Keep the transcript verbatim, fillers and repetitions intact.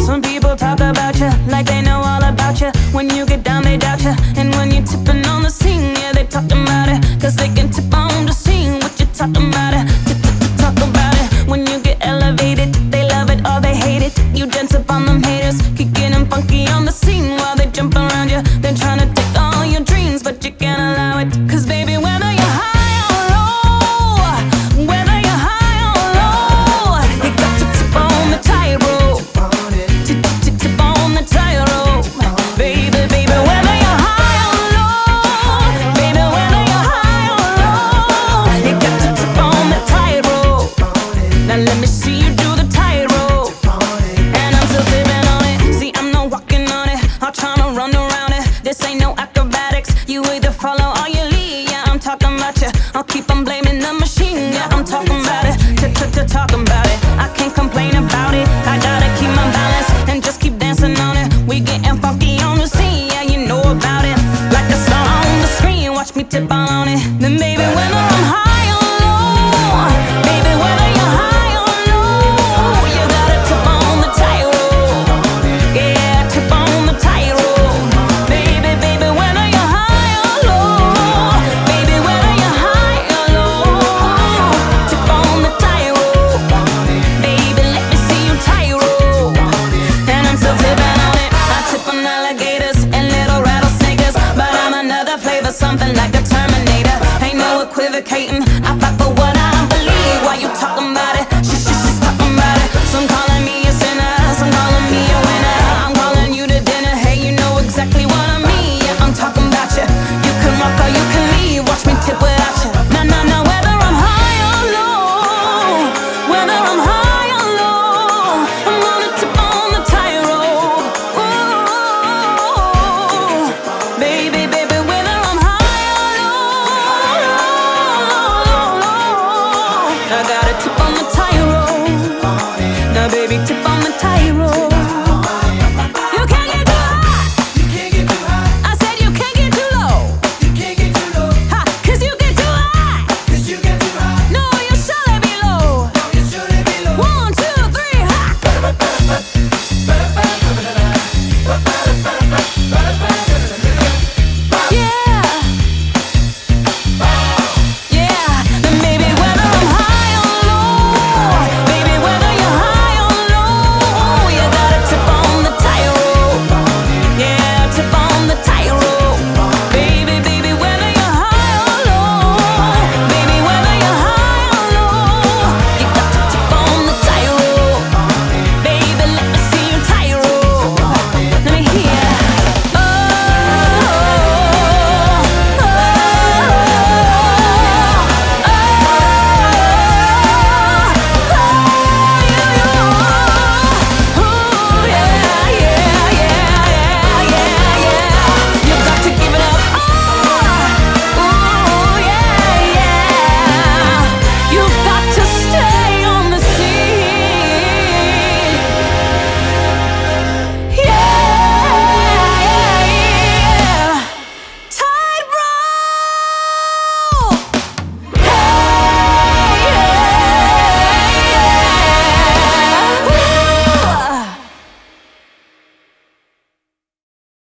Some people talk about you like they know all about you. When you get down, they doubt you. And when you're tipping on the scene, yeah, they talking about it. Cause they can tip on the scene. What you talking about it? Talk about it. When you get elevated, they love it or they hate it. You dance up on them haters, keep getting funky on the scene while they jump around you. They're trying to take all your dreams, but you can't allow it. Cause baby, whether you're high or low, whether you're high or low, you got to tip on the tightrope. Tip, tip, tip on the tightrope. Baby, baby, whether you're high or low, baby, whether you're high or low, you got to tip on the tightrope. Now let me see you do the tightrope. And I'm still tipping on it. See, I'm not walking on it, I'm trying to run around it. This ain't no acrobatics, you either follow or you leave. Yeah, I'm talking about you, I'll keep on blaming the machine. Yeah, I'm talking about it, t-t-t-talking about it. I can't complain about it.